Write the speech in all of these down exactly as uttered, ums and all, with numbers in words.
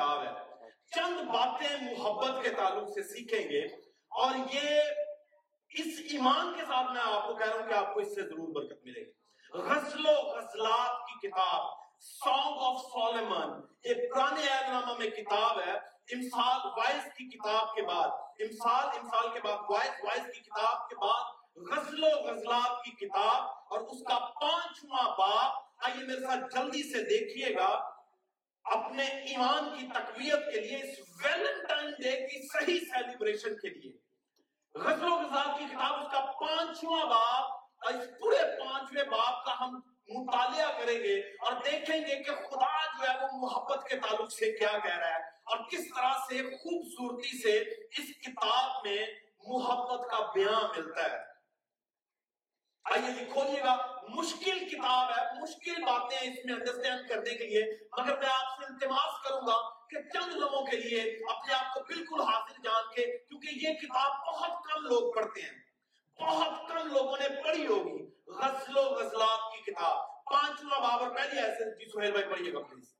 کتاب ہے. چند باتیں محبت کے تعلق سے سیکھیں گے اور یہ اس ایمان کے ساتھ میں آپ کو کہہ رہا ہوں کہ آپ کو اس سے ضرور برکت ملے گی. غزل و غزلات کی کتاب سانگ آف سولمن یہ پرانے عہد نامہ میں کتاب ہے. امثال وائز کی کتاب کے بعد امثال امثال کے بعد وائز وائز کی کتاب کے بعد غزل و غزلات کی کتاب اور اس کا پانچواں باب. آئیے میرے ساتھ جلدی سے دیکھیے گا اپنے ایمان کی تقویت کے لیے اس ویلنٹائن ڈے کی صحیح سیلیبریشن کے لیے. غزل و غزلات کی کتاب اس کا پانچواں باب اور اس پورے پانچویں باب کا ہم مطالعہ کریں گے اور دیکھیں گے کہ خدا جو ہے وہ محبت کے تعلق سے کیا کہہ رہا ہے اور کس طرح سے خوبصورتی سے اس کتاب میں محبت کا بیان ملتا ہے. آئیے جی کھولیے گا. مشکل کتاب ہے, مشکل باتیں اس میں انڈرسٹینڈ کرنے کے لیے, مگر میں آپ سے التماس کروں گا کہ چند لمحوں کے لیے اپنے آپ کو بالکل حاضر جان کے, کیونکہ یہ کتاب بہت کم لوگ پڑھتے ہیں, بہت کم لوگوں نے پڑھی ہوگی. غزل و غزلات کی کتاب پانچواں باب اور پہلی ایسے. جی سہیل بھائی پڑھیے گا پلیز.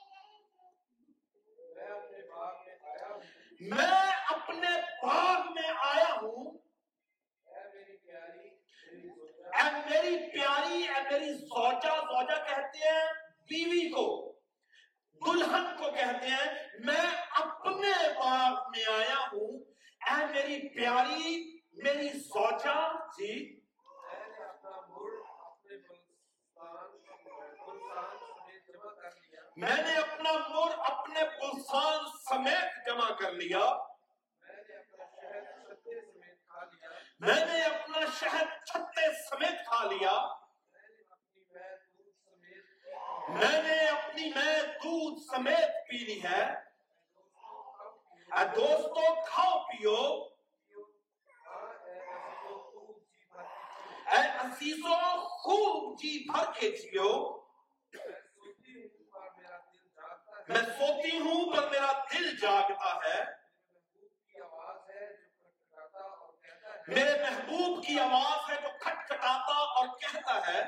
میں اپنے باغ میں آیا ہوں, اے میری پیاری, اے میری زوجہ. زوجہ کہتے ہیں بیوی کو, دلہن کو کہتے ہیں. میں اپنے باغ میں آیا ہوں, اے میری پیاری, میری زوجہ. جی میں نے اپنا مر اپنے بلسان سمیت جمع کر لیا. میں نے اپنا شہد چھتے سمیت کھا لیا. میں نے اپنی میں دودھ سمیت پی لی ہے. اے دوستو کھاؤ پیو, اے عزیزو خوب جی بھر کے جیو. میں سوتی ہوں پر میرا دل جاگتا ہے. میرے محبوب کی آواز ہے جو کھٹکھٹاتا اور کہتا ہے,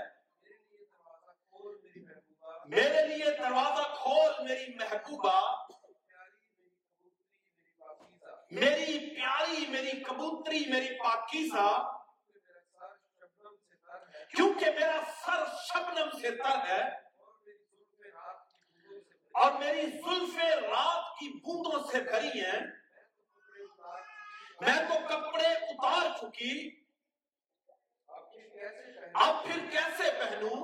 میرے لیے دروازہ کھول میری محبوبہ, میری پیاری, میری کبوتری, میری پاکیزہ. کیونکہ میرا سر شبنم سے تر ہے اور میری زلفیں رات کی بوندوں سے بھری ہیں. میں تو کپڑے اتار چکی, اب پھر کیسے پہنوں.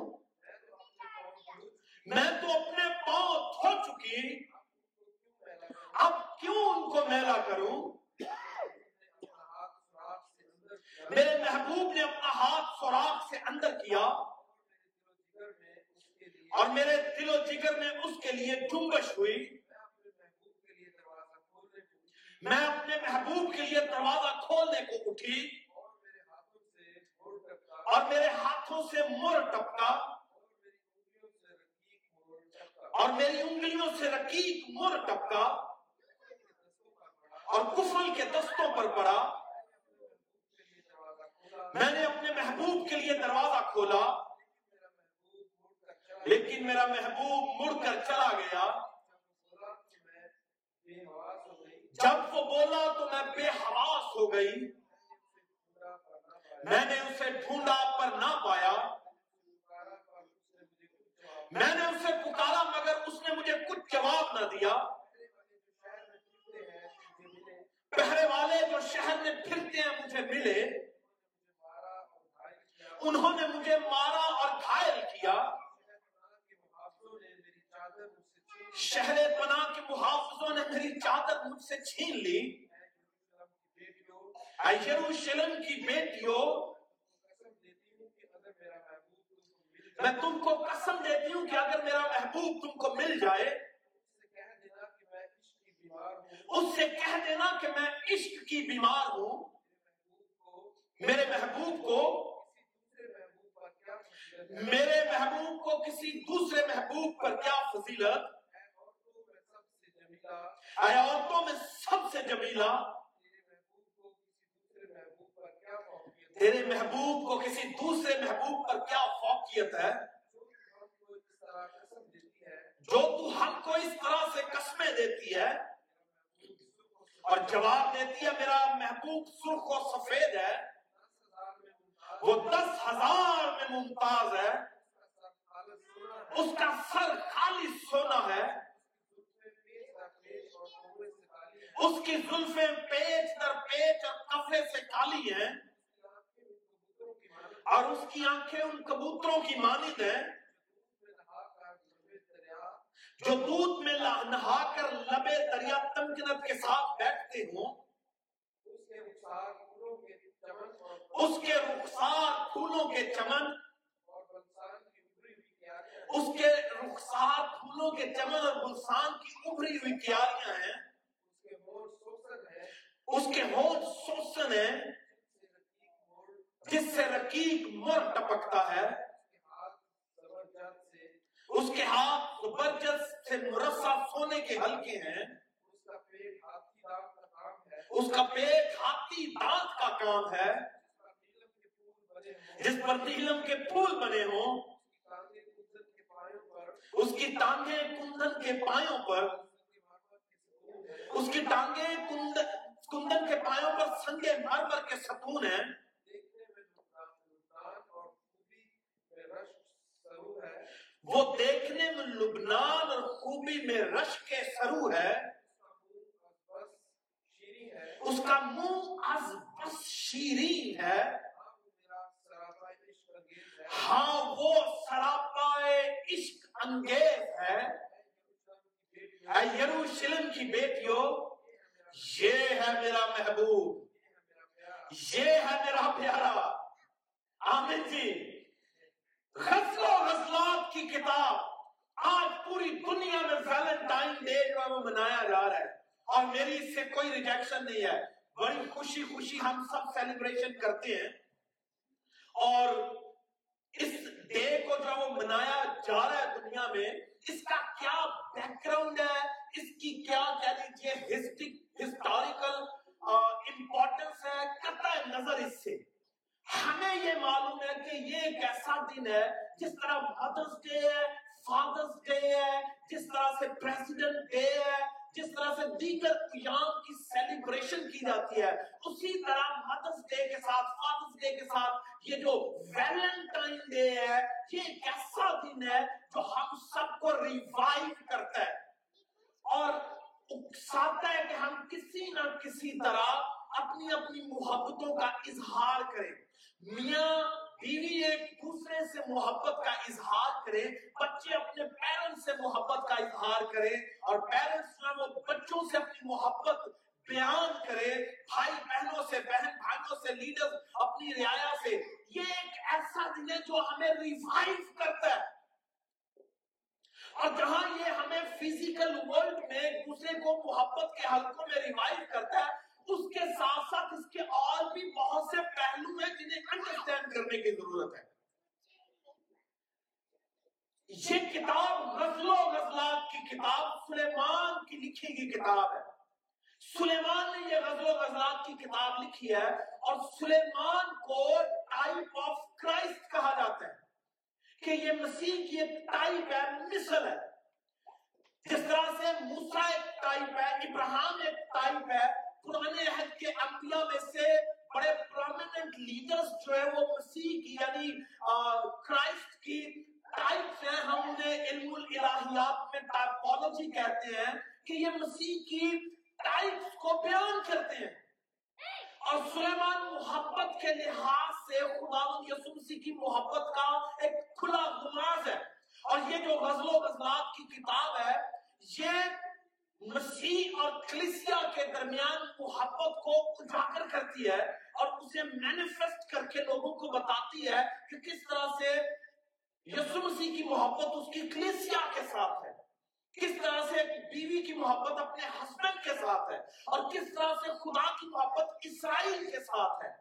میں تو اپنے پاؤں دھو چکی, اب کیوں ان کو میلا کروں. میرے محبوب نے اپنا ہاتھ سوراخ سے اندر کیا اور میرے دل و جگر میں اس کے لیے جنبش ہوئی. میں اپنے محبوب کے لیے دروازہ کھولنے کو اٹھی اور میرے ہاتھوں سے مر ٹپکا اور میری انگلیوں سے رقیق مر ٹپکا اور کفل کے دستوں پر پڑا. میں نے اپنے محبوب کے لیے دروازہ کھولا لیکن میرا محبوب مڑ کر چلا گیا. جب وہ بولا تو میں بے حواس ہو گئی. میں نے اسے ڈھونڈا پر نہ پایا. میں نے اسے پکارا مگر اس نے مجھے کچھ جواب نہ دیا. پہرے والے جو شہر میں پھرتے ہیں مجھے ملے, انہوں نے مجھے مارا اور گھائل کیا. شہر پناہ کے محافظوں نے میری چادر مجھ سے چھین لی. اے یروشلم کی بیٹیوں, میں تم کو قسم دیتی ہوں کہ اگر میرا محبوب تم کو مل جائے, اس سے کہہ دینا کہ میں عشق کی بیمار ہوں. میرے محبوب کو میرے محبوب کو کسی دوسرے محبوب پر کیا فضیلت. اے عورتوں میں سب سے جمیلہ, تیرے محبوب کو کسی دوسرے محبوب پر کیا فوقیت ہے. جو تو ہم کو اس طرح سے قسمیں دیتی ہے اور جواب دیتی ہے میرا محبوب سرخ و سفید ہے، وہ دس ہزار میں ممتاز ہے، اس کا سر خالص سونا ہے، اس کی زلفیں پیچ در پیچ اور کفے سے کالی ہیں، اور اس کی آنکھیں ان کبوتروں کی مانند ہیں جو دودھ میں نہا کر لبے دریا تمکنت کے ساتھ بیٹھتے ہوں، اس کے رخسار پھولوں کے چمن اس کے رخسار پھولوں کے چمن اور گلستان کی ابھری ہوئی کیاریاں ہیں، اس کے ہونٹ سوسن ہیں جس سے رقیق مر ٹپکتا ہے، اس کے ہاتھ زبرجد سے مرصع سونے کے حلقے ہیں، اس کا پیٹ ہاتھی دانت کا کام ہے جس پر نیلم کے پھول بنے ہوں، اس کی ٹانگیں کندن کے پایوں پر اس کی ٹانگیں کندن کے پایوں پر سنگے مرمر کے ستون ہیں، وہ دیکھنے میں لبنان اور خوبی میں رشک کے سرو ہے، اس کا منہ از بس شیرین ہے، ہاں وہ سراپائے عشق انگیز ہے، اے یروشلم کی بیٹیوں یہ ہے میرا محبوب، یہ ہے میرا پیارا۔ آمین جی۔ غزل و غزلات کی کتاب آج پوری دنیا میں ویلنٹائن ڈے جو ہے وہ منایا جا رہا ہے، اور میری اس سے کوئی ریجیکشن نہیں ہے، بڑی خوشی خوشی ہم سب سیلیبریشن کرتے ہیں، اور اس ڈے کو جو وہ منایا جا رہا ہے دنیا میں، اس کا کیا بیک گراؤنڈ ہے، اس کی کیا کہہ لیجیے ہسٹوریکل امپورٹنس ہے، قطع نظر اس سے ہمیں یہ معلوم ہے کہ یہ ایک ایسا دن ہے جس طرح مدرس ڈے ہے، فادرس ڈے ہے، جس طرح سے پریزیڈنٹ ڈے ہے، جس طرح سے دیگر ایام کی سیلیبریشن کی جاتی ہے، اسی طرح مدرس ڈے کے ساتھ فادرس ڈے کے ساتھ یہ جو ویلنٹائن ڈے ہے یہ ایک ایسا دن ہے جو ہم سب کو ریوائیو کرتا ہے اور اکساتا ہے کہ ہم کسی نہ کسی طرح اپنی اپنی محبتوں کا اظہار کریں، میاں بیوی ایک دوسرے سے محبت کا اظہار کریں، بچے اپنے پیرنٹس سے محبت کا اظہار کریں، اور پیرنٹس جو وہ بچوں سے اپنی محبت بیان کریں، بھائی بہنوں سے، بہن بھائیوں سے، لیڈر اپنی رعایا سے۔ یہ ایک ایسا دن ہے جو ہمیں ریوائیو کرتا ہے، اور جہاں یہ ہمیں فزیکل ورلڈ میں ایک دوسرے کو محبت کے حلقوں میں ریوائیو کرتا ہے، اس کے ساتھ ساتھ اس کے اور بھی بہت سے پہلو ہیں جنہیں انڈرسٹینڈ کرنے کی ضرورت ہے۔ یہ کتاب غزل و غزلات کی کتاب سلیمان کی لکھی گئی کتاب ہے۔ سلیمان نے یہ غزل و غزلات کی کتاب لکھی ہے، اور سلیمان کو ٹائپ آف کرائسٹ کہا جاتا ہے کہ یہ مسیح کی ایک ٹائپ ہے، مثل ہے۔ جس طرح سے موسیٰ ایک ٹائپ ہے، ابراہیم ایک ٹائپ ہے، پرانے عہد کے انبیاء میں سے بڑے پرومیننٹ لیڈرز جو ہے وہ مسیح کی یعنی کرائسٹ کی ٹائپس ہیں، ہم انہیں علم الالہیات میں ٹائپولوجی کہتے ہیں کہ یہ مسیح کی ٹائپس کو بیان کرتے ہیں، اور سلیمان محبت کے لحاظ سے خداوند یسوع مسیح کی محبت کا ایک کھلا غماز ہے، اور یہ جو غزل و غزلات کی کتاب ہے یہ مسیح اور کلیسیا کے درمیان محبت کو اجاگر کرتی ہے اور اسے مینیفیسٹ کر کے لوگوں کو بتاتی ہے کہ کس طرح سے یسوع مسیح کی محبت اس کی کلیسیا کے ساتھ ہے، کس طرح سے بیوی کی محبت اپنے ہسبینڈ کے ساتھ ہے، اور کس طرح سے خدا کی محبت اسرائیل کے ساتھ ہے۔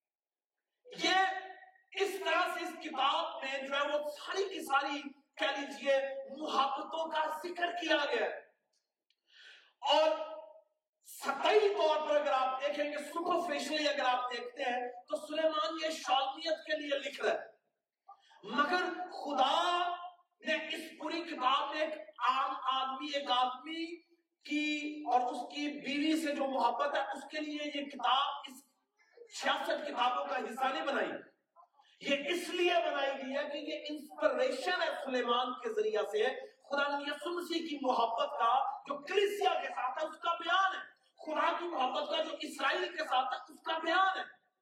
یہ اس طرح سے اس کتاب میں جو ہے وہ ساری کی ساری کہہ لیجیے محبتوں کا ذکر کیا گیا ہے، اور سطحی طور پر اگر آپ دیکھیں گے، سپرفیشلی اگر آپ دیکھتے ہیں تو سلیمان یہ شالمیت کے لیے لکھ رہا ہے، مگر خدا نے اس پوری کتاب میں ایک عام آدمی ایک آدمی کی اور اس کی بیوی سے جو محبت ہے اس کے لیے یہ کتاب اس چھیاسٹھ کتابوں کا حصہ نہیں بنائی. یہ اس لیے بنائی گئی ہے کہ یہ انسپریشن ہے سلیمان کے ذریعہ سے خدا یسوع مسیح کی محبت کا جو کلیسیا کے ساتھ ہے اس کا بیان ہے. خدا کی محبت کا جو اسرائیل کے ساتھ ہے اس کا بیان ہے.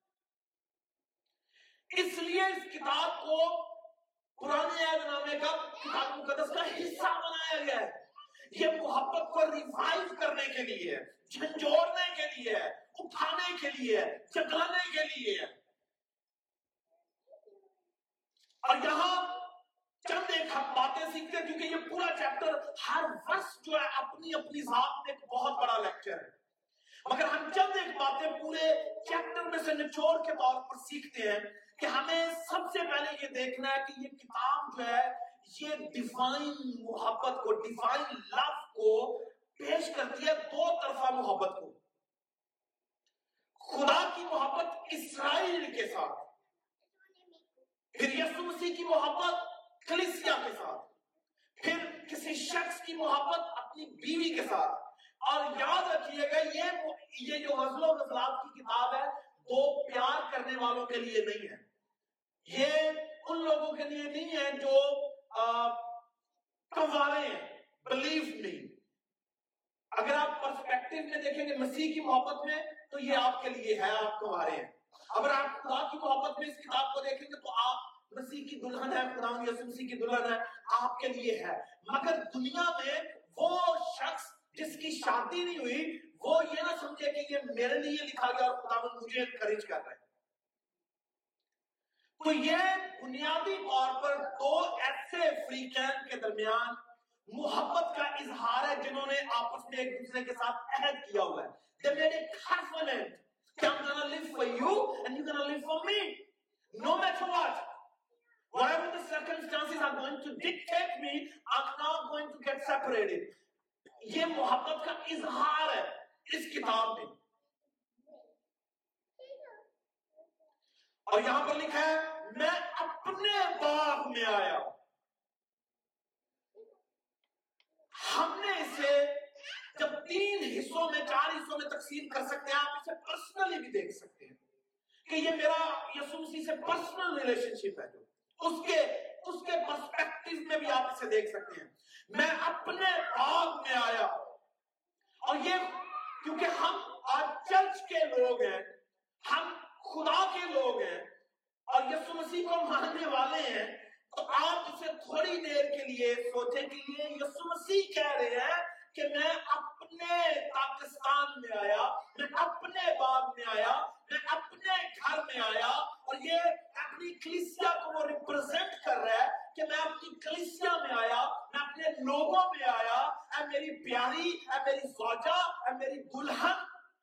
اس لیے اس کتاب کو پرانے عہد نامے کا کتاب مقدس کا حصہ بنایا گیا ہے. یہ محبت کو ریوائیو کرنے کے لیے، جھنجھوڑنے کے لیے، اٹھانے کے لیے، جگانے کے لیے. اور یہاں چند ایک ہم باتیں سیکھتے ہیں کیونکہ یہ پورا چیپٹر ہر ورس جو ہے اپنی اپنی ذات میں ایک بہت بڑا لیکچر ہے، مگر ہم چند ایک باتیں پورے چیپٹر میں سے نچوڑ کے طور پر سیکھتے ہیں کہ ہمیں سب سے پہلے یہ دیکھنا ہے کہ یہ کتاب جو ہے یہ ڈیوائن محبت کو، ڈیوائن لو کو پیش کرتی ہے، دو طرفہ محبت کو. خدا کی محبت اسرائیل کے ساتھ، پھر یسوع مسیح کی محبت کلیسیا کے ساتھ، پھر کسی شخص کی محبت اپنی بیوی کے ساتھ. اور یاد رکھیے گا یہ یہ جو غزل و غزلات کی کتاب ہے دو پیار کرنے والوں کے لیے نہیں ہے. یہ ان لوگوں کے لیے نہیں ہے جو کنوارے ہیں. بلیف نہیں. اگر آپ پرسپیکٹو میں دیکھیں گے مسیح کی محبت میں تو یہ آپ کے لیے ہے، آپ کنوارے ہیں. اگر آپ خدا کی محبت میں اس کتاب کو دیکھیں گے تو آپ مسیح کی دلہن ہے، خدا یسوع مسیح کی دلہن ہے، آپ کے لیے ہے. مگر دنیا میں وہ شخص جس کی شادی نہیں ہوئی وہ یہ نہ سمجھے کہ یہ میرے لیے لکھا گیا اور خداوند مجھے انکریج کر رہا ہے. تو یہ بنیادی طور پر دو ایسے فریقین کے درمیان محبت کا اظہار ہے جنہوں نے آپس میں ایک دوسرے کے ساتھ عہد کیا ہوا ہے. They made a covenant کہ I'm gonna live for you and you're gonna live for me. No matter what. Whatever the circumstances are going to dictate me, I'm not going to get separated. یہ محبت کا اظہار ہے اس کتاب میں. اور یہاں پر لکھا ہے میں اپنے باغ میں آیا. ہم نے اسے جب تین حصوں میں چار حصوں میں تقسیم کر سکتے ہیں، آپ اسے پرسنلی بھی دیکھ سکتے ہیں کہ یہ میرا یسوع مسیح سے پرسنل ریلیشن شپ ہے. جو اس کے اس کے پرسپیکٹو میں بھی آپ اسے دیکھ سکتے ہیں. میں اپنے باغ میں آیا. اور یہ کیونکہ ہم آج چرچ کے لوگ ہیں، ہم خدا کے لوگ ہیں اور یسوع مسیح کو ماننے والے ہیں، تو آپ اسے تھوڑی دیر کے لیے سوچیں کہ یہ یسوع مسیح کہہ رہے ہیں کہ میں اپنے پاکستان میں آیا، میں اپنے باغ میں آیا، میں اپنے گھر میں آیا. اور یہ اپنی کلیسیا کو وہ ریپرزینٹ کر رہا ہے کہ میں اپنی کلیسیا میں آیا، میں اپنے لوگوں میں آیا. اے میری پیاری، اے میری زوجہ، اے میری دلہن.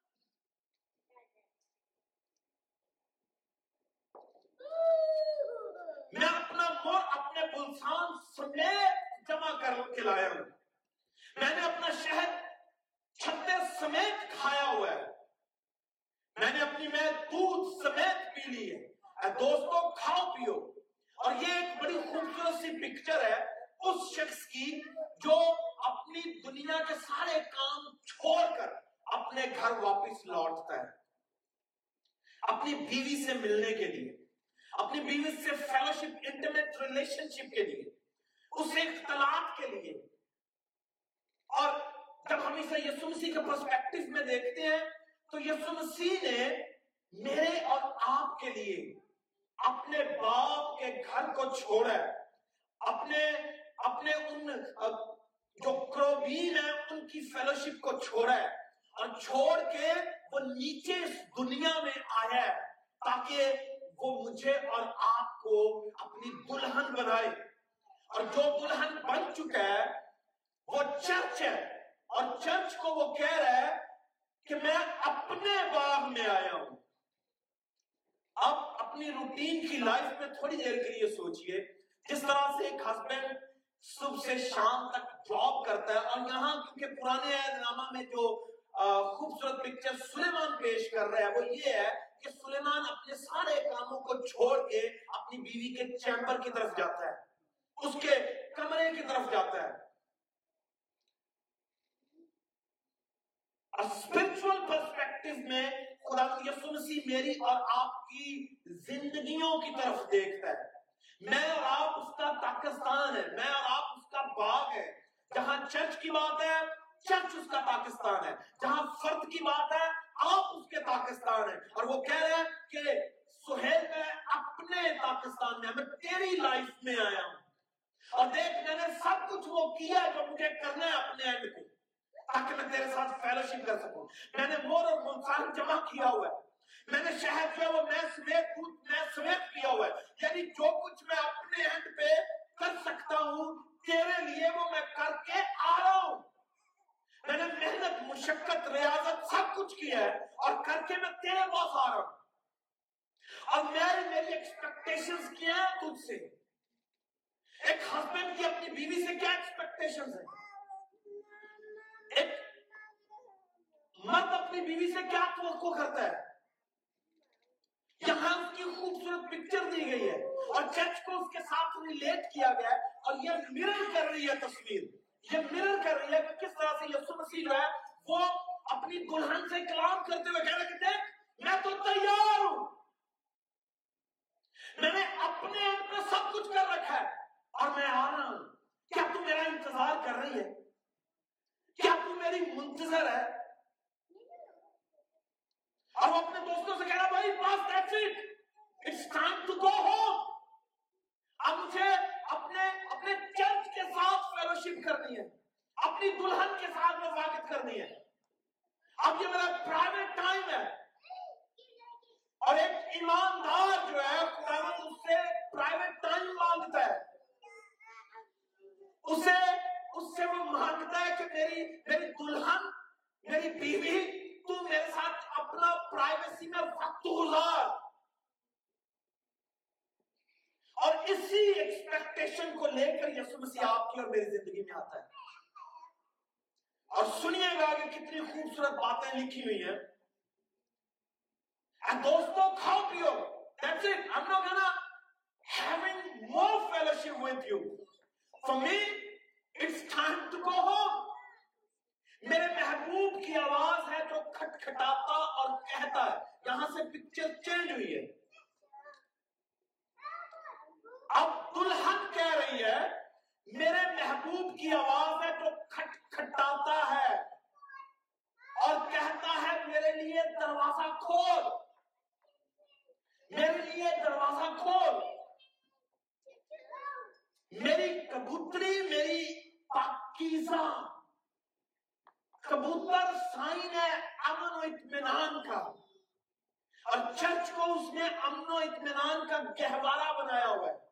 میں اپنا مور اپنے بلسان سمیت جمع کر کے لایا ہوں. میں نے اپنا شہد چھتے سمیت کھایا ہوا ہے. میں نے اپنی میں دودھ سمیت پی لی ہے. اے دوستو کھاؤ پیو. اور یہ ایک بڑی خوبصورت سی پکچر ہے اس شخص کی جو اپنی دنیا کے سارے کام چھوڑ کر اپنے گھر واپس لوٹتا ہے اپنی بیوی سے ملنے کے لیے، اپنی بیوی سے فیلوشپ، انٹیمیٹ ریلیشن شپ کے لیے، اس اختلاط کے لیے. اور جب ہم اسے یسوع مسیح کے پرسپیکٹو میں دیکھتے ہیں تو یسوع مسیح نے میرے اور آپ کے لیے اپنے باپ کے گھر کو چھوڑا ہے، اپنے اپنے ان جو کروبین ہیں ان کی فیلوشپ کو چھوڑا ہے اور چھوڑ کے وہ نیچے اس دنیا میں آیا ہے تاکہ وہ مجھے اور آپ کو اپنی دلہن بنائے. اور جو دلہن بن چکا ہے وہ چرچ ہے، اور چرچ کو وہ کہہ رہا ہے کہ میں اپنے باغ میں آیا ہوں. اب اپنی روٹین کی لائف میں تھوڑی دیر کے لیے سوچئے جس طرح سے ایک ہسبینڈ صبح سے شام تک جاب کرتا ہے. اور یہاں کیونکہ پرانے عہد نامہ میں جو خوبصورت پکچر سلیمان پیش کر رہا ہے وہ یہ ہے کہ سلیمان اپنے سارے کاموں کو چھوڑ کے اپنی بیوی کے چیمبر کی طرف جاتا ہے. اس کے کمرے کی طرف جاتا ہے. اسپرچول پرسپیکٹو میں خدا یسوع مسیح میری اور آپ کی زندگیوں کی طرف دیکھتا ہے. میں اور آپ اس کا پاکستان ہے, میں اور آپ اس کا باغ ہے. جہاں چرچ کی بات ہے, چرچ اس کا پاکستان ہے. جہاں فرد کی بات ہے, آپ اس کے پاکستان ہے. اور وہ کہہ رہے ہیں کہ سہیل میں اپنے پاکستان میں, میں تیری لائف میں آیا ہوں, اور دیکھ میں نے سب کچھ وہ کیا جو مجھے کرنا ہے اپنے اینڈ پہ, تاکہ میں تیرے ساتھ فیلوشپ کر سکوں. میں نے مور اور منصان جمع کیا ہوا ہے, میں نے شہد جو ہے وہ میں سمیت دودھ میں سمیت کیا ہوا ہے. یعنی جو کچھ میں اپنے اینڈ پہ کر سکتا ہوں تیرے لیے وہ میں کر کے آ رہا ہوں. میں نے محنت, مشقت, ریاضت سب کچھ کیا ہے اور کر کے میں تیرے پاس آ رہا ہوں. اور میری میری ایکسپیکٹیشنز کیا ہیں تجھ سے. ایک ہسبینڈ کی اپنی بیوی سے کیا ایکسپیکٹیشنز ہیں؟ ایک مرد اپنی بیوی سے کیا توقع کرتا ہے؟ یہاں اس کی خوبصورت پکچر دی گئی ہے اور چرچ کو اس کے ساتھ ریلیٹ کیا گیا ہے, اور یہ مرر کر رہی ہے تصویر, یہ مرر کر رہی ہے کہ کس طرح سے یسوع مسیح جو ہے وہ اپنی دلہن سے کلام کرتے ہوئے کہہ رہے کہ دیکھ میں تو تیار ہوں, میں نے اپنے آپ پہ سب کچھ کر رکھا ہے اور میں آ رہا ہوں. کیا تو میرا انتظار کر رہی ہے؟ کیا تو میری منتظر ہے؟ اور وہ اپنے دوستوں سے کہہ رہا بھائی بس that's it, it's time to go home. اب مجھے اپنے اپنے چرچ کے ساتھ فیلوشپ کرنی ہے, اپنی دلہن کے ساتھ رفاقت کرنی ہے. اب یہ میرا پرائیویٹ ٹائم ہے. اور ایک ایماندار جو ہے خداوند اس سے پرائیویٹ ٹائم مانگتا ہے, اسے اس سے وہ مانگتا ہے کہ میری میری دلہن, میری بیوی, تو میرے ساتھ اپنا پرائیویسی میں وقت گزار. اور اسی ایکسپیکٹیشن کو لے کر یسوع مسیح آپ کی اور میری زندگی میں آتا ہے. اور سنیے گا کہ کتنی خوبصورت باتیں لکھی ہوئی ہیں. And دوستوں کھاؤ پیو, that's it. I'm not gonna having more fellowship with you. For me, it's time to go home. میرے محبوب کی آواز ہے جو کھٹکھٹاتا اور کہتا ہے. یہاں سے پکچر چینج ہوئی ہے. اب دلہن کہہ رہی ہے میرے محبوب کی آواز ہے جو کھٹکھٹاتا ہے اور کہتا ہے میرے لیے دروازہ کھول, میرے لیے دروازہ کھول. میری کبوتری, میری پاکیزہ کبوتر سائن ہے امن و اطمینان کا, اور چرچ کو اس نے امن و اطمینان کا گہوارہ بنایا ہوا ہے.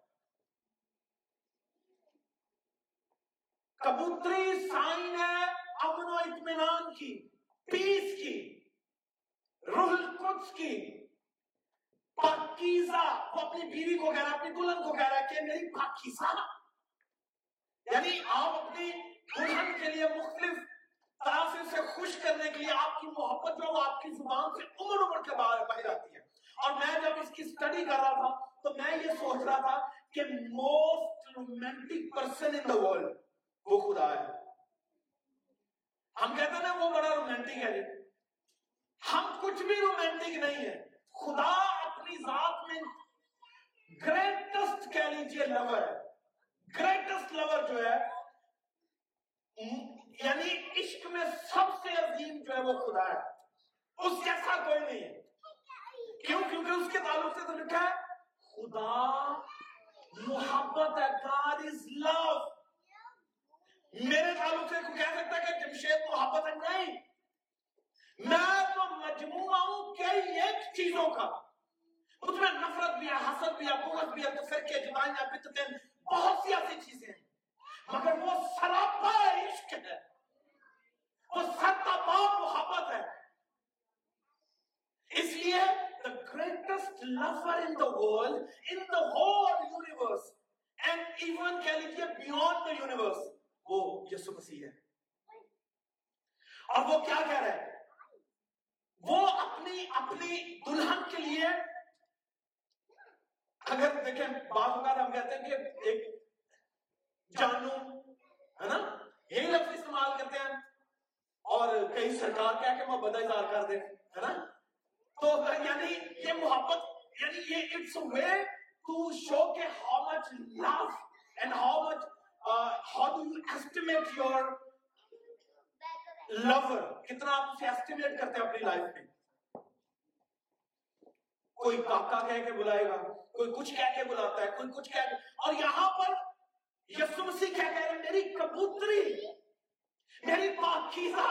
کبوتری سائن ہے امن و اطمینان کی, پیس کی, روح القدس کی. پاکیزہ, وہ اپنی بیوی کو کہہ رہا ہے, اپنی دلہن کو کہہ رہا ہے کہ میری پاکیزہ, یعنی آپ اپنی دلہن کے لیے مختلف طرح سے اسے خوش کرنے کے لیے آپ کی محبت جو آپ کی زبان سے عمر عمر کے باہر باہر آتی ہے. اور میں جب اس کی اسٹڈی کر رہا تھا تو میں یہ سوچ رہا تھا کہ most romantic person in the world وہ خدا ہے. ہم کہتے ہیں نا وہ بڑا رومانٹک ہے, جی ہم کچھ بھی رومانٹک نہیں ہے. خدا اپنی ذات میں گریٹسٹ کہہ لیجیے لور ہے. گریٹسٹ لور جو ہے یعنی عشق میں سب سے عظیم جو ہے وہ خدا ہے, اس جیسا کوئی نہیں ہے. کیوں؟ کیونکہ اس کے تعلق سے تو لکھا ہے خدا محبت ہے, God is love. میرے تعلق سے کوئی کہہ سکتا ہے کہ جمشید محبت ہے؟ نہیں, میں تو مجموعہ ہوں کئی ایک چیزوں کا. اس میں نفرت بھی ہے, حسد بھی ہے, بغض بھی ہے, تفرقے, جدائیاں, بدعتیں, بہت سی ایسی چیزیں ہیں, مگر وہ سراپا عشق ہے, وہ سرتاپا محبت ہے. اس لیے the greatest lover in the world, in the whole universe, and even کہہ لیجیے beyond the universe, وہ یسوع مسیح ہے. اور وہ کیا کہہ رہے ہیں؟ وہ اپنی اپنی دلہن کے لیے, اگر دیکھیں بعض اوقات ہم کہتے ہیں کہ ایک جانو، ہے نا، یہی لفظ استعمال کرتے ہیں. اور کئی سرکار کہہ کے محبت کا اظہار کر دیں، ہے نا. تو یعنی یہ محبت، یعنی یہ it's a way to show کہ how much love and how much how do you estimate your lover, کتنا آپ اسے ایسٹیمیٹ کرتے ہیں اپنی لائف میں. کوئی کاکا کہہ کے بلائے گا، کوئی کچھ کہہ کے بلاتا ہے، کوئی کچھ کہہ کے، اور یہاں پر یسوع مسیح کہہ کہہ رہے ہیں میری کبوتری، میری پاکیزہ،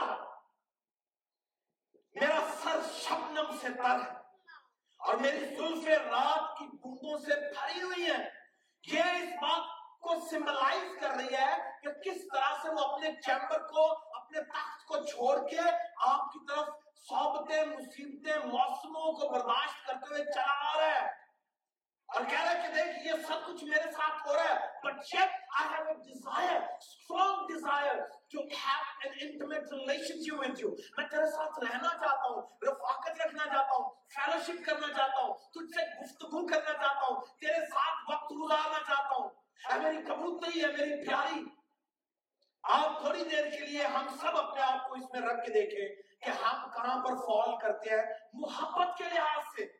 میرا سر شبنم سے تر ہے اور میری زلفیں رات کی بوندوں سے بھری ہوئی ہیں. یہ اس بات کو سمبلائز کر رہی ہے کہ کس طرح سے وہ اپنے چیمبر کو، اپنے تخت کو چھوڑ کے آپ کی طرف صحبتیں، مصیبتیں، موسموں کو برداشت کرتے ہوئے چلا آ رہا ہے اور کہہ رہا ہے کہ دیکھ یہ سب کچھ میرے ساتھ ہو رہا ہے. But yet I have a desire, strong desire to have an intimate relationship with you. میں تیرے ساتھ رہنا چاہتا ہوں، رفاقت رکھنا چاہتا ہوں، فیلوشپ کرنا چاہتا ہوں، تجھ سے گفتگو کرنا چاہتا ہوں، تیرے ساتھ وقت گزارنا چاہتا ہوں. اے میری کبوتری ہے، میری پیاری. آپ تھوڑی دیر کے لیے ہم سب اپنے آپ کو اس میں رکھ کے دیکھیں کہ ہم کہاں پر فال کرتے ہیں محبت کے لحاظ سے.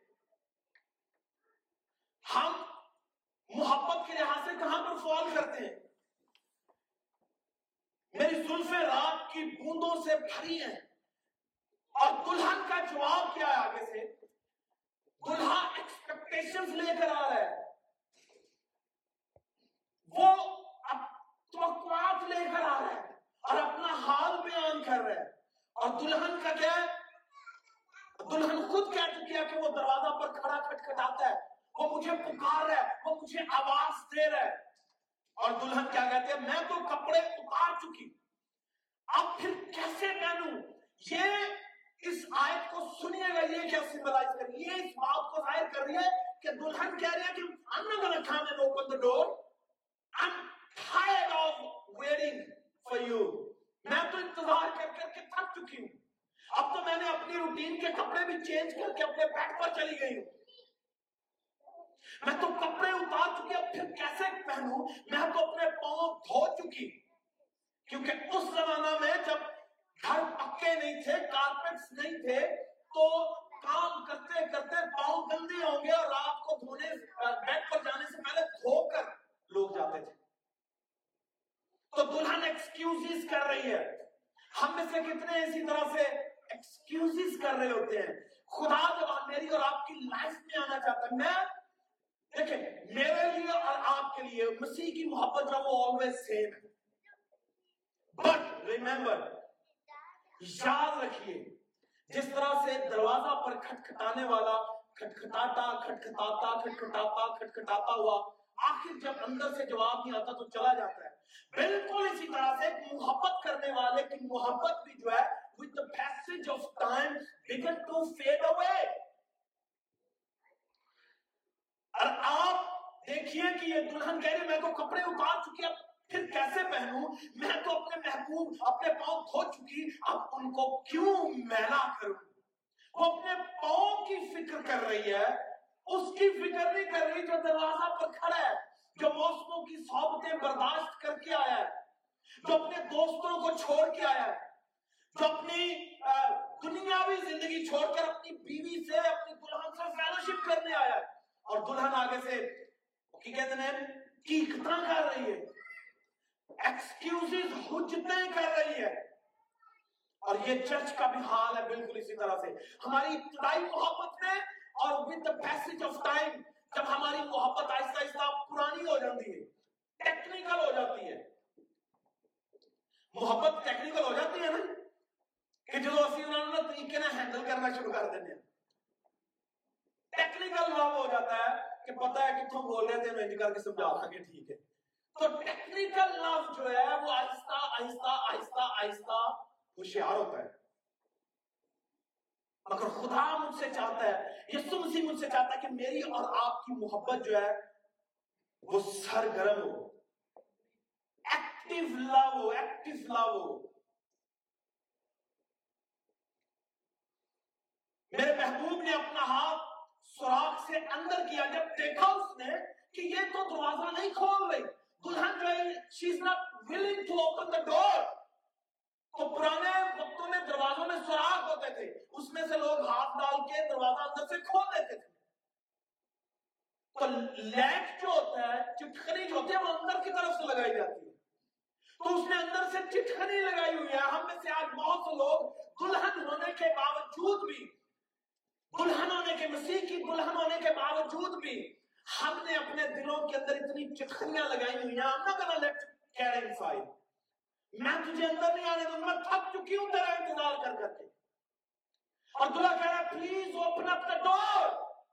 ہم محبت کے لحاظ سے کہاں پر فال کرتے ہیں. میری زلفیں رات کی بوندوں سے بھری ہیں. اور دلہن کا جواب کیا ہے آگے سے؟ دلہا ایکسپیکٹیشنز لے کر آ رہا ہے، وہ توقعات لے کر آ رہا ہے اور اپنا حال بیان کر رہا ہے. اور دلہن کا کیا ہے؟ دلہن خود کہہ چکی ہے کہ وہ دروازہ پر کھڑا کھٹکھٹاتا ہے، وہ مجھے پکار رہا ہے، وہ مجھے آواز دے رہا ہے. اور دلہن کیا کہتے ہیں؟ میں تو کپڑے اتار چکی، اب پھر کیسے پہنوں. یہ اس آیت کو سنیے گا، یہ کیا سمبلائز کر رہی ہے؟ یہ اس بات کو ظاہر کر رہی ہے کہ دلہن کہہ رہی ہے کہ I'm not gonna come and open the door. I'm tired of waiting for you. میں تو انتظار کر کر کے تھک چکی ہوں، اب تو میں نے اپنی روٹین کے کپڑے بھی چینج کر کے اپنے بیڈ پر چلی گئی ہوں. میں تو کپڑے اتار چکی، اب پھر کیسے پہنوں؟ میں تو اپنے پاؤں دھو چکی، کیونکہ اس زمانہ میں جب گھر پکے نہیں تھے، کارپیٹس نہیں تھے، تو کام کرتے کرتے پاؤں گندے ہوں گے اور رات کو دھونے بیڈ پر جانے سے پہلے دھو کر لوگ جاتے تھے. تو دلہن ایکسکیوزز کر رہی ہے. ہم میں سے کتنے اسی طرح سے ایکسکیوزز کر رہے ہوتے ہیں؟ خدا جب میری اور آپ کی لائف میں آنا چاہتا ہے، میں دیکھیں میرے لیے اور آپ کے لیے مسیح کی محبت جو وہ always same ہے. بٹ ریمبر، یاد رکھیے، جس طرح سے دروازہ پر کھٹکھٹانے والا کھٹکھٹاتا کھٹکھٹاتا کھٹکھٹاتا کھٹکھٹاتا ہوا آخر جب اندر سے جواب نہیں آتا تو چلا جاتا ہے. بالکل اسی طرح سے محبت کرنے والے کی محبت بھی جو ہے with the passage of time begin to fade away. اور آپ دیکھیے کہ یہ دلہن کہہ رہی میں تو کپڑے اتار چکی، اب پھر کیسے پہنوں؟ میں تو اپنے محبوب اپنے پاؤں دھو چکی، اب ان کو کیوں میلا کروں؟ وہ اپنے پاؤں کی فکر کر رہی ہے، اس کی فکر نہیں کر رہی جو دروازہ پر کھڑا ہے، جو موسموں کی صحبتیں برداشت کر کے آیا ہے، جو اپنے دوستوں کو چھوڑ کے آیا ہے، جو اپنی دنیاوی زندگی چھوڑ کر اپنی بیوی سے، اپنی دلہن سے فیلوشپ کرنے آیا ہے. اور دلہن آگے سے کی کہتے ہیں کی کتنا کر رہی ہے، ایکسکیوزز حجتیں کر رہی ہے. اور یہ چرچ کا بھی حال ہے بالکل اسی طرح سے. ہماری ابتدائی محبت میں اور with the passage of time جب ہماری محبت آہستہ آہستہ پرانی ہو جاتی ہے، ٹیکنیکل ہو جاتی ہے. محبت ٹیکنیکل ہو جاتی ہے نا کہ جو اسی انہوں نے طریقے نہ ہینڈل کرنا شروع کر دیتے ہیں. ٹیکنیکل لو ہو جاتا ہے کہ پتہ ہے کہ تم بول رہے تھے میں انج کر کے سمجھا دیں گے، ٹھیک ہے. تو ٹیکنیکل لو جو ہے وہ آہستہ آہستہ آہستہ آہستہ ہوشیار ہوتا ہے. مگر خدا مجھ سے چاہتا ہے، یسوع مسیح مجھ سے چاہتا ہے کہ میری اور آپ کی محبت جو ہے وہ سرگرم ہو، ایکٹیو لو ہو، ایکٹیو لو ہو. میرے محبوب نے اپنا ہاتھ سوراخ سے اندر کیا، جب دیکھا اس نے کہ یہ تو دروازہ نہیں کھول رہی، दुल्हन जो है she is not willing to open the door. तो पुराने वक्तों में दरवाजों में सुराख होते थे, उसमें से लोग हाथ डाल के दरवाजा अंदर से खोल देते थे। तो लैच जो होता है, चिटखनी जो होती है, वो अंदर की तरफ से लगाई जाती है। तो उसने अंदर से चिटखनी लगाई हुई है। हम में से आज बहुत से लोग दुल्हन होने के बावजूद भी, दुल्हन होने के, मसीह की दुल्हन होने के बावजूद भी हमने अपने दिलों के अंदर इतनी चिटखनियां लगाई हुई हैं। I'm not gonna let you get inside. मैं तुझे अंदर नहीं आने दूंगा, थक चुकी हूं तेरा इंतजार कर करके। और दूल्हा कह रहा है please open up the door.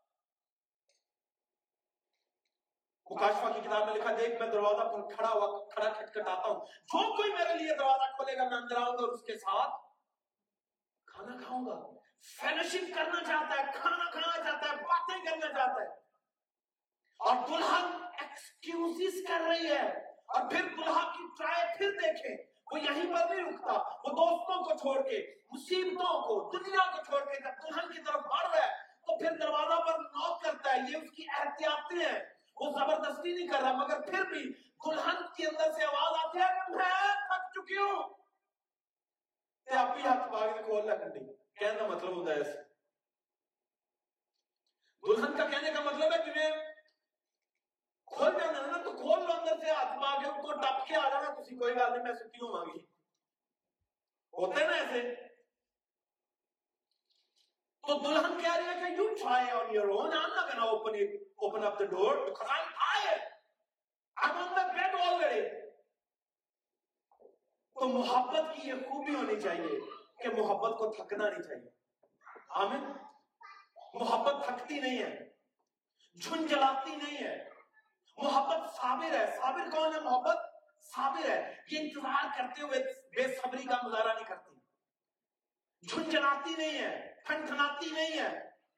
मुकाशफा की किताब में लिखा, देख मैं दरवाजा पर खड़ा हुआ खड़ा खटखटाता हूं, जो कोई मेरे लिए दरवाजा खोलेगा मैं अंदर आऊंगा और उसके साथ खाना खाऊंगा। फेलोशिप करना चाहता है, खाना खाना चाहता है, बातें करना चाहता है। और दुल्हन एक्सक्यूजेस कर रही है। और फिर दुल्हा की ट्राई फिर देखें, वो यहीं पर नहीं रुकता, वो दोस्तों को छोड़ के, मुसीबतों को, दुनिया को छोड़ के जब दुल्हन की तरफ बढ़ रहा है तो फिर दरवाजा पर नॉक करता है। ये उसकी एहतियातें हैं, वो जबरदस्ती नहीं कर रहा, मगर फिर भी दुल्हन के अंदर से आवाज आती है मैं थक चुकी हूं। ते आप ही हाथ बाग खोल ला कंडी, कहने का मतलब होता है ऐसे। दुल्हन का कहने का मतलब है कि मैं खोल जाना है ना तो खोल लो अंदर से, हाथ मांगे तो टप के आ जाना, तुसी कोई बात नहीं मैं सुती हूं मांगी, होते ना ऐसे। तो दुल्हन कह रही है कि you try on your own, I'm not gonna open it, open up the door because I'm tired, I'm on the bed already। तो मोहब्बत की ये खूबी होनी चाहिए कि मोहब्बत को थकना नहीं चाहिए। आमीन। मोहब्बत थकती नहीं है, झुंझलाती नहीं है। मोहब्बत साबिर है। साबिर कौन है? मोहब्बत साबिर है, ये इंतजार करते हुए बेसब्री का मुजाहरा नहीं करती, झुंझलाती नहीं है, ठनठनाती नहीं है।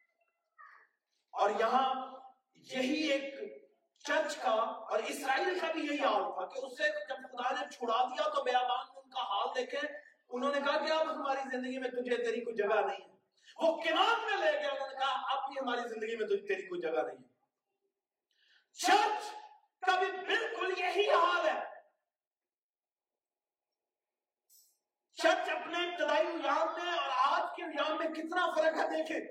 और यहां यही एक चर्च का और इस्राएल का भी यही हाल था कि उससे जब खुदा ने छुड़ा दिया तो बेयाबान ने उनका हाल देखे, उन्होंने कहा कि अब हमारी जिंदगी में तुझे तेरी कोई जगह नहीं है। वो किनार में ले गया, उन्होंने कहा अब भी हमारी जिंदगी में तुझे तेरी कोई जगह नहीं है। चर्च का भी बिल्कुल यही हाल है। चर्च अपने इब्तदाई निजाम में और आज के निजाम में कितना फर्क है देखें।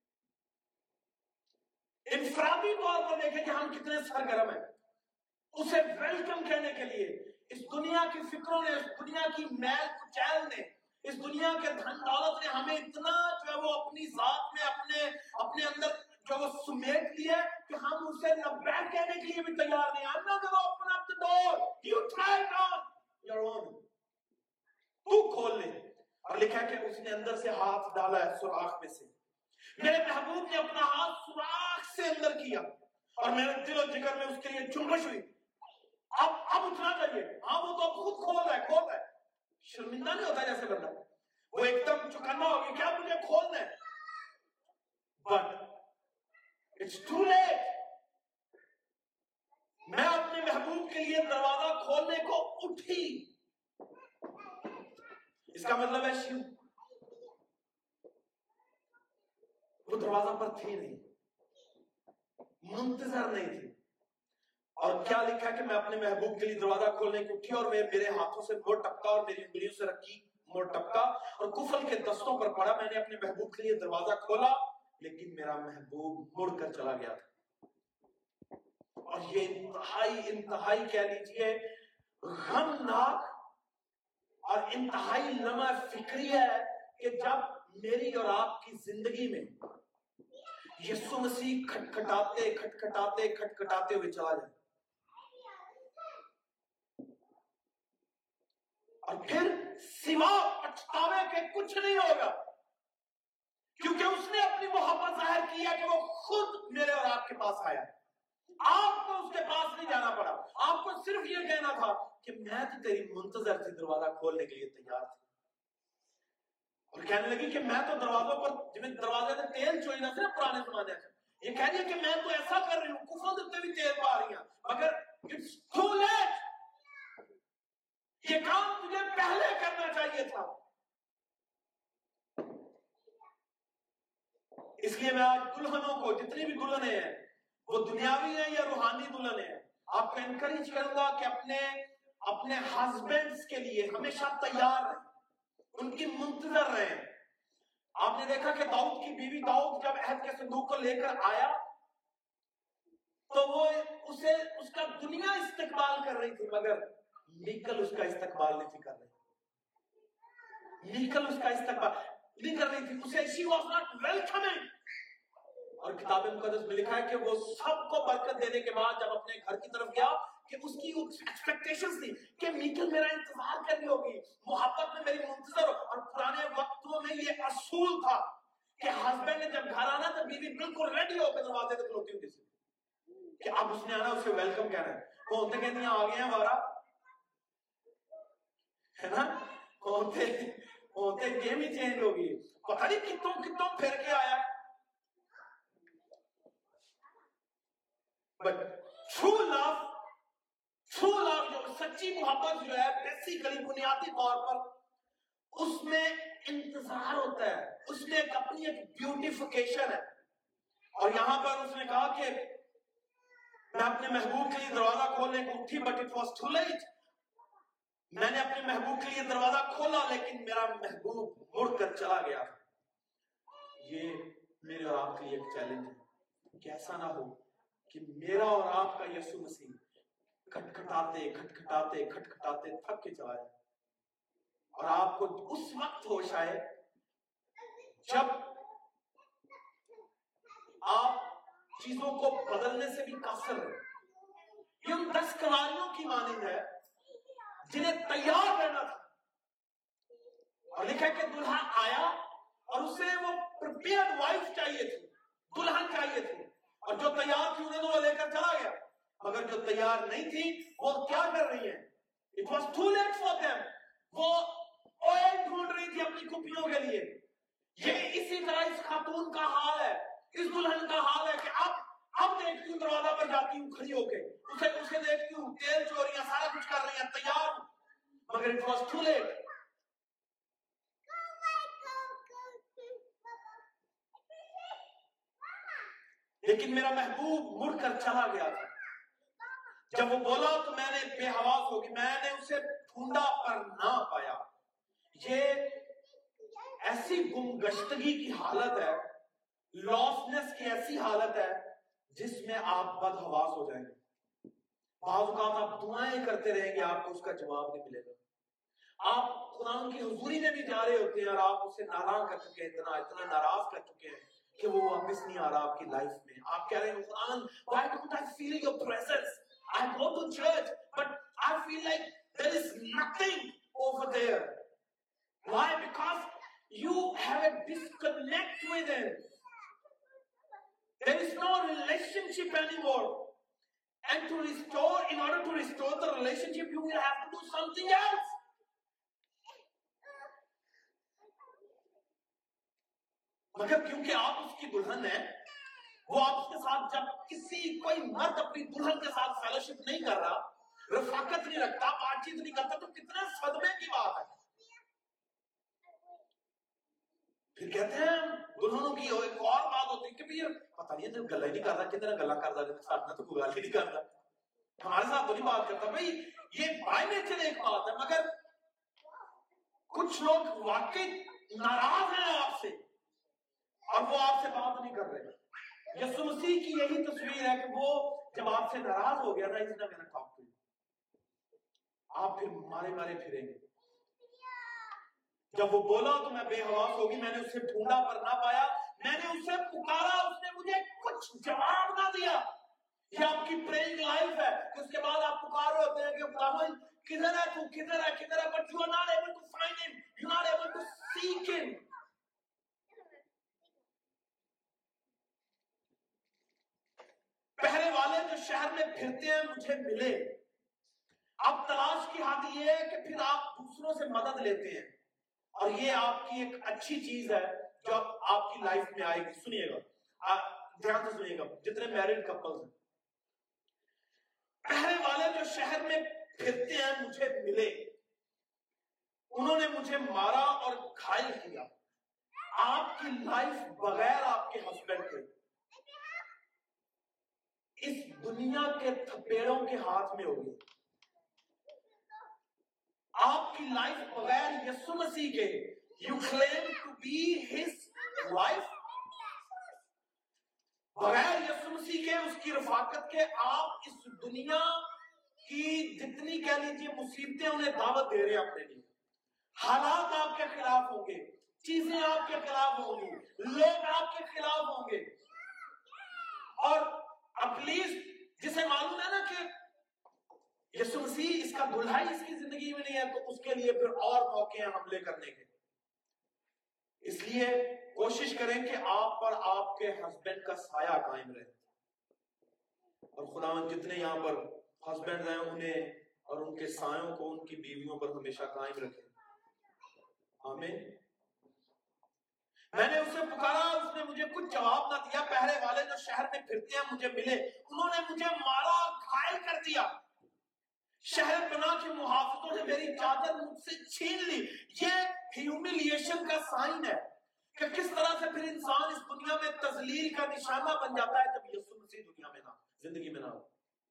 इंफरादी तौर पर देखें कि हम कितने सरगर्म हैं उसे वेलकम कहने के लिए। इस दुनिया की फिक्रों ने, इस दुनिया की मैल कुचैल ने, इस दुनिया के धन दौलत ने हमें इतना जो है वो अपनी जात में अपने अपने अंदर जो वो समेट लिया कि हम उसे लबैक कहने के लिए भी तैयार नहीं। I'm not gonna open up the door, you try it on your own। तू खोल ले। और लिखा कि उसने अंदर से हाथ डाला है सुराख में से। मेरे महबूब ने अपना हाथ सुराख से अंदर किया और मेरे दिलो जिगर में उसके लिए जुम्बश हुई। अब अब उठना चाहिए। हाँ वो तो खुद खोल रहा है, खोल रहा है। शर्मिंदा नहीं होता जैसे बंदा, वो एकदम चौकन्ना हो गया, क्या मुझे खोलना है, बट इट्स टू लेट। मैं अपने महबूब के लिए दरवाजा खोलने को उठी। इसका मतलब है शिव वो दरवाजा पर थी नहीं, मुंतजर नहीं थी। और क्या लिखा कि मैं अपने महबूब के लिए दरवाजा खोलने की उठी और वे मेरे हाथों से मोड़ टपका और मेरी उंगलियों से रखी मोड़ टपका और कुफल के दस्तों पर पड़ा। मैंने अपने महबूब के लिए दरवाजा खोला लेकिन मेरा महबूब मुड़कर चला गया था। और ये इंतहाई इंतहाई कह लीजिए गमनाक और इंतहाई लम्हा फिक्री है कि जब मेरी और आपकी जिंदगी में यीशु मसीह खटखटाते खटखटाते खटखटाते हुए चला जाए और फिर सिवा पछतावे के कुछ नहीं होगा, क्योंकि उसने अपनी मोहब्बत जाहिर की है कि वो खुद मेरे और आपके पास आया। आपको उसके पास नहीं जाना पड़ा, आपको सिर्फ ये कहना था कि मैं तो तेरी मुंतजर थी, दरवाजा खोलने के लिए तैयार थी। और कहने लगी कि मैं तो दरवाजों पर जिन्हें दरवाजे में तेल चोरी ना सिर्फ पुराने जमाने से, ये कह रही है कि मैं तो ऐसा कर रही हूँ, कुफल देते भी तेल पा रही हूं, मगर इट्स टू लेट। ये काम तुझे पहले करना चाहिए था। इसलिए मैं आज दुल्हनों को, जितनी भी दुल्हने हैं वो दुनियावी हैं या रूहानी दुल्हने हैं, आपको एनकरेज करूंगा कि अपने अपने हस्बैंड्स के लिए हमेशा तैयार रहें, उनकी मुंतजर रहें। आपने देखा कि दाऊद की बीवी, दाऊद जब अहद के संदूक को लेकर आया तो वो उसे उसका दुनिया इस्तकबाल कर रही थी, मगर मीकल उसका इस्तकबाल नहीं थी कर रही। मीकल उसका इस्तकबाल नहीं कर रही थी, उसे शी वाज नॉट वेलकमिंग। और किताब मुकद्दस में लिखा है कि वो सबको बरकत देने के बाद जब अपने घर की तरफ गया कि उसकी एक्सपेक्टेशंस थी कि मीकल मेरा इंतजार कर रही होगी, मोहब्बत में मेरी मुंतजर हो। और पुराने वक्तों में ये असूल था कि हस्बैंड ने जब घर आना तो बीवी बिल्कुल रेडी होकर दरवाजे तक खलोती होती थी कि अब उसने आना, उसे वेलकम कहना है। कौन थे कहती आ गए हैं वारा, है ना, कौन थे कौन थे गेम ही चेंज होगी, पता नहीं कितों कितों फिर के आया। But true love, true love जो सच्ची मोहब्बत जो है बेसिकली बुनियादी तौर पर उसमें इंतजार होता है, उसमें एक अपनी एक ब्यूटिफिकेशन है। और यहां पर उसने कहा कि मैं अपने महबूब के लिए दरवाजा खोलने को उठी, but it was too late. मैंने अपने महबूब के लिए दरवाजा खोला लेकिन मेरा महबूब मुड़कर चला गया। ये मेरे और आपके लिए एक चैलेंज है कि ऐसा ना हो कि मेरा और आपका यीशु मसीह खटखटाते खटखटाते खटखटाते थक के चला जाए और आपको उस वक्त होश आए जब आप चीजों को बदलने से भी कासर रहे। ये उन दस कवारियों की मानिंद है जिन्हें तैयार रहना था। और लिखा है कि दुल्हा आया और उसे वो प्रिपेयर्ड वाइफ चाहिए थी, दुल्हन चाहिए थी, और जो तैयार थी उन्हें तो वो लेकर चला गया, मगर जो तैयार नहीं थी वो क्या कर रही है? It was too late for them. वो ऑयल ढूंढ रही थी अपनी कुपियों के लिए। ये इसी तरह इस खातून का हाल है, इस दुल्हन का हाल है कि अब अब देखती हूँ दरवाजा पर जाती हूँ खड़ी होके, उसे उसे देखती हूँ तेल चोरियां सारा कुछ कर रही है, तैयार हूं, मगर इट वॉज टू लेट। लेकिन मेरा महबूब मुड़कर चला गया था। जब वो बोला तो मैंने बेहवास होगी, मैंने उसे ढूंढा पर ना पाया। ये ऐसी गुमगश्तगी की हालत है, लॉसनेस की ऐसी हालत है जिसमें आप बदहवास हो जाएंगे। बाज़ औक़ात आप दुआएं करते रहेंगे, आपको उसका जवाब नहीं मिलेगा। आप खुदावंद की हुजूरी में भी जा रहे होते हैं और आप उससे नाराज कर चुके हैं, इतना इतना नाराज कर चुके हैं कि वो वापस नहीं आ रहा आपकी लाइफ में। आप कह रहे हैं खुदावंद, why don't I feel your presence? I go to church but I feel like there is nothing over there. Why? Because you have a disconnect with him. There is no relationship anymore. And to restore, in order to restore the relationship, you will have to do something else. मगर क्योंकि आप उसकी दुल्हन है, वो आप उसके साथ जब किसी कोई मर्द अपनी दुल्हन के साथ फेलोशिप नहीं कर रहा, रफाकत नहीं रखता, बातचीत नहीं करता, तो कितने सदमे की बात है। फिर कहते हैं दुल्हनों की एक और बात होती है कि भैया पता नहीं है गला ही नहीं कर रहा, कितना गला कर रहा है, साथ तो कोई गाल ही नहीं कर रहा, हमारे साथ तो नहीं बात करता। भाई ये बाय नेचर एक बात है, मगर कुछ लोग वाकई नाराज हैं आपसे और वो आपसे बात नहीं कर रहे। यीशु मसीह की यही तस्वीर है कि वो जब आपसे नाराज हो गया ना, इसने मेरा काम किया, आप फिर मारे मारे फिरेंगे। जब वो बोला तो मैं बेहवास होगी, मैंने उसे ढूंढा पर ना पाया, मैंने उसे पुकारा, उसने मुझे कुछ जवाब ना दिया। ये आपकी प्रेइंग लाइफ है कि उसके बाद आप पुकार रहे होते हैं कि खुदावंद किधर है तू, किधर है किधर है, but you are not able to find him, you are not able to seek him. पहले वाले जो शहर में फिरते हैं मुझे मिले। अब तलाश की हद ये है कि फिर आप दूसरों से मदद लेते हैं, और ये आपकी एक अच्छी चीज है जो आपकी लाइफ में आएगी। सुनिएगा, ध्यान से सुनिएगा जितने मैरिड कपल्स हैं। पहले वाले जो शहर में फिरते हैं मुझे मिले, उन्होंने मुझे मारा और घायल किया। आपकी लाइफ बगैर आपके हस्बैंड के इस دنیا کے تھپیڑوں کے ہاتھ میں ہوگی. آپ کی لائف بغیر یسوع مسیح کے you claim to be his wife, بغیر یسوع مسیح کے اس کی رفاقت کے آپ اس دنیا کی جتنی کہہ لیجیے مصیبتیں انہیں دعوت دے رہے ہیں اپنے لیے. حالات آپ کے خلاف ہوں گے, چیزیں آپ کے خلاف ہوں گی, لوگ آپ کے خلاف ہوں گے, اور اٹلیسٹ جسے معلوم ہے نا کہ یسوع مسیح اس کا دلہا ہی اس کی زندگی میں نہیں ہے, تو اس کے لیے پھر اور موقع ہیں حملے کرنے کے. اس لیے کوشش کریں کہ آپ پر آپ کے ہسبینڈ کا سایہ قائم رہے, اور خداوند جتنے یہاں پر ہسبینڈ ہیں انہیں اور ان کے سایوں کو ان کی بیویوں پر ہمیشہ قائم رکھے. آمین. میں نے اسے پکارا, اس نے مجھے کچھ جواب نہ دیا. پہرے والے جو شہر میں پھرتے ہیں مجھے ملے, انہوں نے مجھے مارا, گھائل کر دیا. شہر پناہ کے محافظوں نے میری چادر مجھ سے چھین لی. یہ ہیوملیشن کا سائن ہے کہ کس طرح سے پھر انسان اس دنیا میں تذلیل کا نشانہ بن جاتا ہے جب یسوع مسیح دنیا میں نہ, زندگی میں نہ ہو.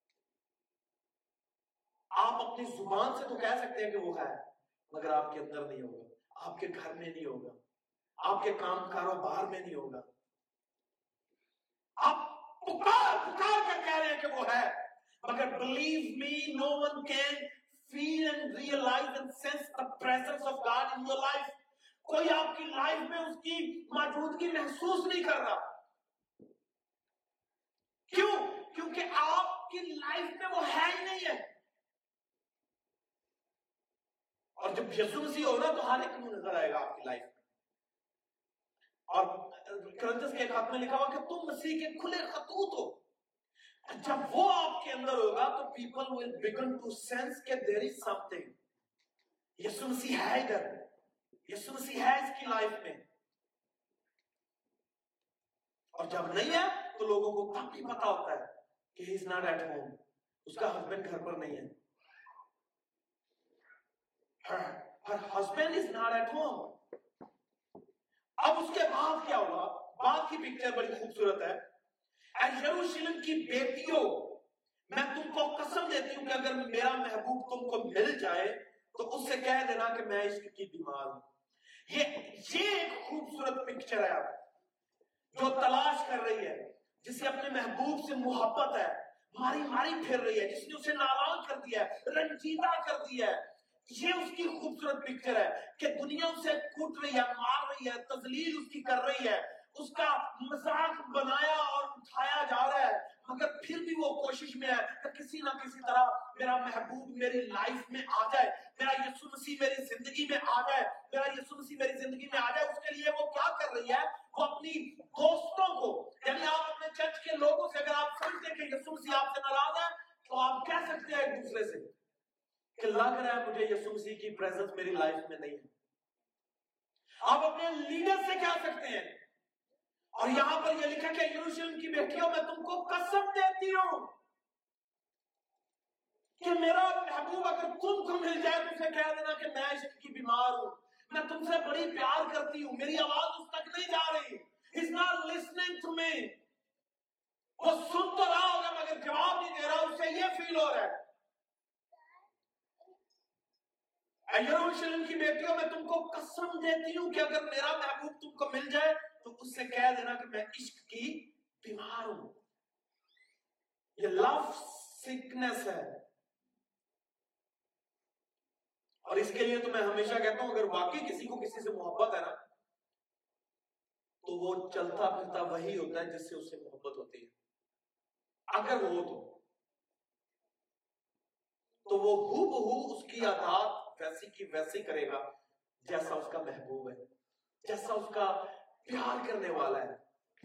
آپ اپنی زبان سے تو کہہ سکتے ہیں کہ وہ ہے, مگر آپ کے اندر نہیں ہوگا, آپ کے گھر میں نہیں ہوگا, آپ کے کام کاروبار میں نہیں ہوگا. آپ پکار پکار کر کہہ رہے ہیں کہ وہ ہے, مگر believe me, no one can feel and realize and sense the presence of God in your life. کوئی آپ کی لائف میں اس کی موجودگی محسوس نہیں کر رہا. کیوں؟ کیونکہ آپ کی لائف میں وہ ہے ہی نہیں ہے. اور جب یسوع مسیح ہوگا تو ہر ایک کو نظر آئے گا آپ کی لائف میں. اور کرنتھس کے ایک خط میں لکھا ہوا کہ تم مسیح کے کھلے خطوط ہو. جب وہ آپ کے اندر ہوگا تو people will begin to sense کہ there is something. یسوع مسیح ہے ادھر, یسوع مسیح ہے اس کی لائف میں. اور جب نہیں ہے تو لوگوں کو تب بھی پتا ہوتا ہے کہ he is not at home, اس کا ہسبینڈ گھر پر نہیں ہے. her, her husband is not at home. اب اس کے بعد کیا ہوگا؟ بعد کی پکچر بڑی خوبصورت ہے. اے یروشلم کی بیٹیوں, میں تم کو قسم دیتی ہوں کہ اگر میرا محبوب تم کو مل جائے تو اس سے کہہ دینا کہ میں عشق کی بیمار ہوں. یہ یہ ایک خوبصورت پکچر ہے جو تلاش کر رہی ہے, جسے اپنے محبوب سے محبت ہے, ماری ماری پھر رہی ہے, جس نے اسے ناراض کر دیا ہے, رنجیدہ کر دیا ہے. یہ اس کی خوبصورت پکچر ہے کہ دنیا اسے کوٹ رہی ہے, مار رہی ہے, تذلیل اس کی کر رہی ہے, اس کا مذاق بنایا اور اٹھایا جا رہا ہے, مگر پھر بھی وہ کوشش میں ہے کہ کسی نہ کسی طرح میرا محبوب میری لائف میں آ جائے, میرا یسوع مسیح میری زندگی میں آ جائے, میرا یسوع مسیح میری زندگی میں آ جائے. اس کے لیے وہ کیا کر رہی ہے؟ وہ اپنی دوستوں کو, یعنی آپ اپنے چرچ کے لوگوں سے اگر آپ سمجھتے ہیں کہ یسوع مسیح آپ سے ناراض ہے تو آپ کہہ سکتے ہیں ایک دوسرے سے کہ لگ رہا ہے مجھے یسوع مسیح کی پریزنس میری لائف میں نہیں ہے. آپ اپنے لیڈر سے کہہ سکتے ہیں. اور یہاں پر یہ لکھا کہ یروشلم کی بیٹیوں, میں تم کو قسم دیتی ہوں کہ میرا محبوب اگر تم کو مل جائے تو اسے کہہ دینا کہ میں عشق کی بیمار ہوں, میں تم سے بڑی پیار کرتی ہوں, میری آواز اس تک نہیں جا رہی. He's not listening to me. وہ سن تو رہا ہوگا مگر جواب نہیں دے رہا, اسے یہ فیل ہو رہا ہے. اے یروشلم کی بیٹیوں, میں تم کو قسم دیتی ہوں کہ اگر میرا محبوب تم کو مل جائے تو اس سے کہہ دینا کہ میں عشق کی بیمار ہوں. یہ لو سکنس ہے. اور اس کے لیے تو میں ہمیشہ کہتا ہوں اگر واقعی کسی کو کسی سے محبت ہے نا تو وہ چلتا پھرتا وہی ہوتا ہے جس سے اس سے محبت ہوتی ہے. اگر وہ تو تو وہ ہو بہو اس کی عادات ویسی کی ویسی کرے گا جیسا اس کا محبوب ہے, جیسا اس کا پیار کرنے والا ہے.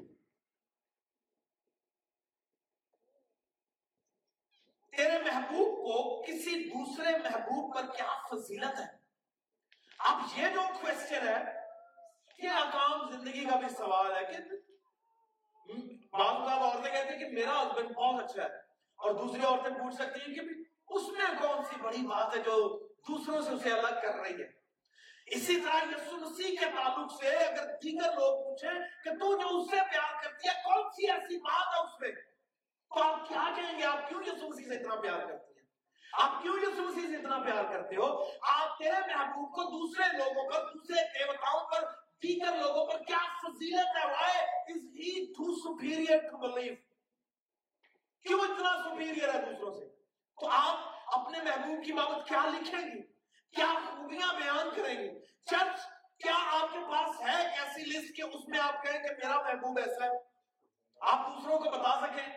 تیرے محبوب کو کسی دوسرے محبوب پر کیا فضیلت ہے؟ اب یہ جو کوسچن ہے یہ عام زندگی کا بھی سوال ہے کہ بعض اوقات عورتیں کہتی ہیں کہ میرا ہسبینڈ بہت اچھا ہے, اور دوسری عورتیں پوچھ سکتی ہیں کہ اس میں کون سی بڑی بات ہے جو دوسروں سے اسے الگ کر رہی ہے. اسی طرح یسوع مسیح کے تعلق سے اگر دیگر لوگ پوچھیں کہ تو جو اس سے پیار کرتی ہے کون سی ایسی بات ہے اس میں, تو آپ کیا کہیں گے؟ آپ کیوں یسوع مسیح سے اتنا پیار کرتے ہیں؟ آپ کیوں یسوع مسیح سے اتنا پیار کرتے ہو؟ آپ تیرے محبوب کو دوسرے لوگوں پر، دوسرے دیوتاؤں پر، دیگر لوگوں پر کیا فضیلت ہے؟ Why is he too superior to believe؟ کیوں اتنا superior ہے دوسروں سے؟ تو آپ اپنے محبوب کی بابت کیا لکھیں گے؟ کیا خوبیاں بیان کریں گے؟ چرچ، کیا آپ کے پاس ہے ایک ایسی لسٹ کہ اس میں آپ کہیں کہ میرا محبوب ایسا ہے؟ آپ دوسروں کو بتا سکیں؟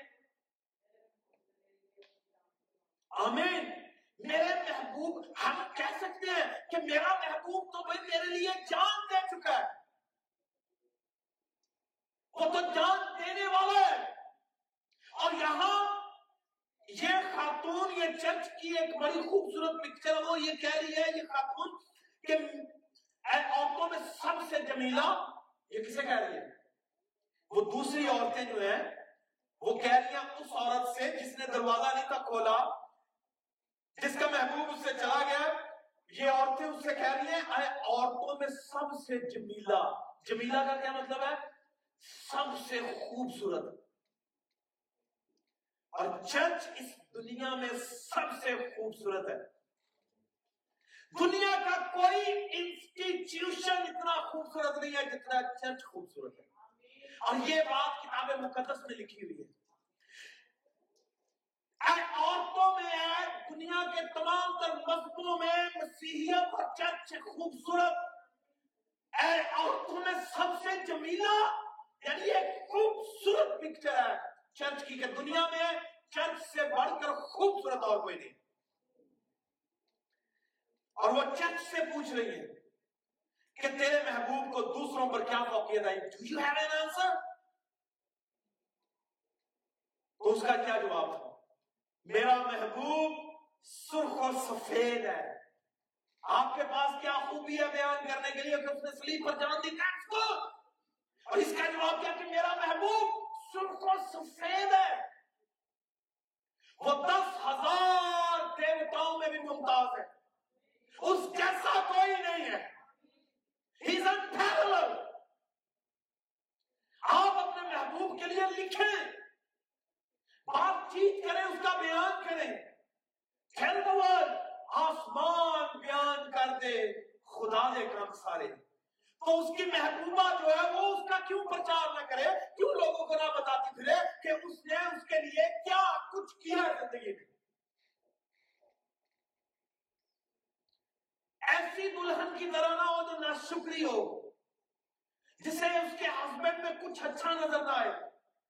آمین۔ میرے محبوب، ہم کہہ سکتے ہیں کہ میرا محبوب تو بھائی میرے لیے جان دے چکا ہے، وہ تو جان دینے والا ہے۔ اور یہاں یہ خاتون، یہ چرچ کی ایک بڑی خوبصورت پکچر ہے، وہ یہ کہہ رہی ہے یہ خاتون کہ عورتوں میں سب سے جمیلہ، یہ کسے کہہ رہی ہے؟ وہ دوسری عورتیں جو ہیں وہ کہہ رہی ہیں اس عورت سے جس نے دروازہ نہیں تھا کھولا، جس کا محبوب اس سے چلا گیا۔ یہ عورتیں اس سے کہہ رہی ہیں اے عورتوں میں سب سے جمیلہ۔ جمیلہ کا کیا مطلب ہے؟ سب سے خوبصورت۔ اور چرچ اس دنیا میں سب سے خوبصورت ہے۔ دنیا کا کوئی انسٹیٹیوشن اتنا خوبصورت نہیں ہے جتنا چرچ خوبصورت ہے، اور یہ بات کتاب مقدس میں لکھی ہوئی ہے۔ اے عورتوں میں ہے، دنیا کے تمام تر مذہبوں میں مسیحیت اور چرچ خوبصورت۔ اے عورتوں میں سب سے جمیلہ، یعنی ایک خوبصورت پکچر ہے چرچ کی، کہ دنیا میں چرچ سے بڑھ کر خوبصورت اور کوئی نہیں۔ اور وہ چرچ سے پوچھ رہی ہے کہ تیرے محبوب کو دوسروں پر کیا فوقیت ہے؟ Do you have an answer؟ تو اس کا کیا جواب تھا؟ میرا محبوب سرخ و سفید ہے۔ آپ کے پاس کیا خوبی ہے بیان کرنے کے لیے کہ اس نے صلیب پر جان دی؟ That's good۔ اور اس کا جواب کیا کہ میرا محبوب سرخ و سفید ہے، وہ دس ہزار دیوتاؤں میں بھی ممتاز ہے، اس جیسا کوئی نہیں ہے۔ He's unparalleled۔ آپ اپنے محبوب کے لیے لکھیں، بات چیت کریں، اس کا بیان کریں۔ Tell the world، آسمان بیان کر دے خدا دے کام سارے۔ تو اس کی محبوبہ جو ہے وہ اس کا کیوں پرچار نہ کرے؟ کیوں لوگوں کو نہ بتاتی پھرے کہ اس نے اس کے لیے کیا کچھ کیا زندگی میں؟ ایسی دلہن کی طرح نہ ہو جو ناشکری ہو، جسے اس کے ہسبینڈ میں کچھ اچھا نظر نہ آئے۔